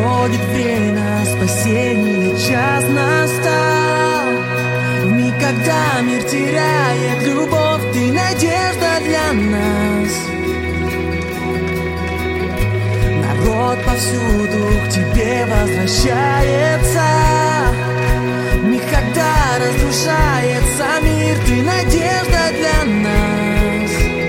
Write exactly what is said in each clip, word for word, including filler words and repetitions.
Проходит время, спасение час настал. В миг, когда мир теряет любовь, ты надежда для нас. Народ повсюду к тебе возвращается. В миг, когда разрушается мир, ты надежда для нас.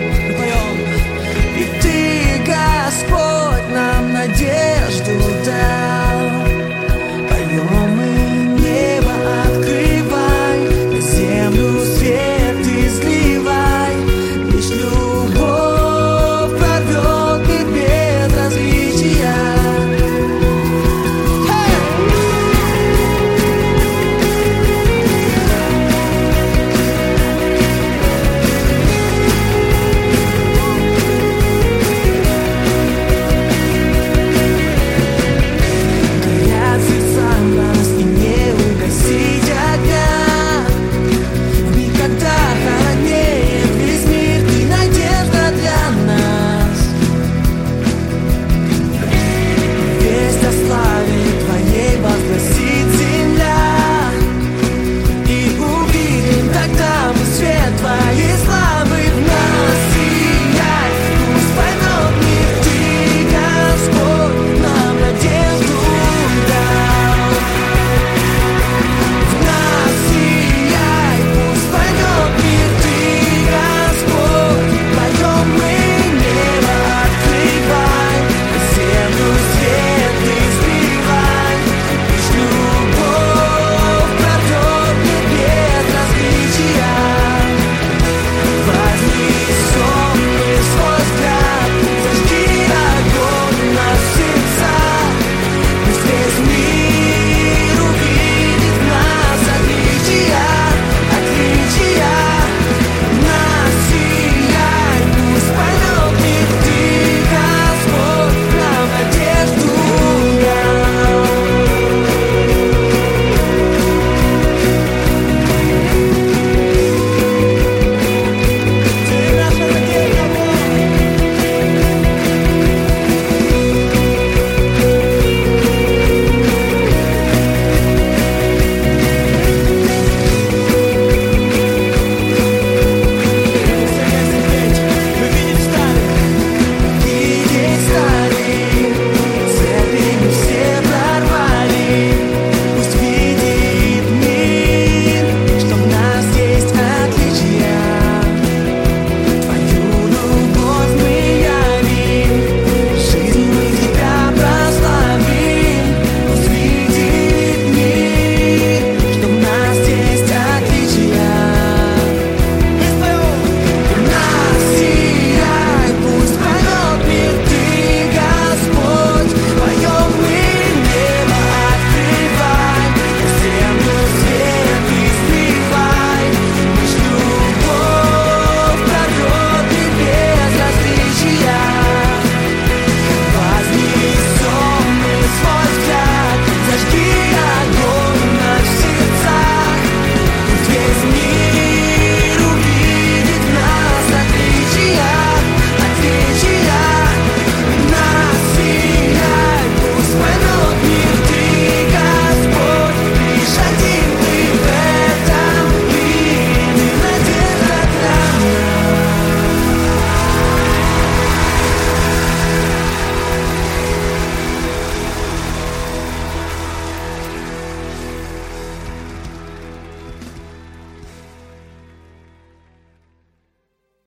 И ты, Господь, нам надежду дал. Поем мы, небо открывай, на землю свет изливай. Лишь любовь прорвет мир без различия. With me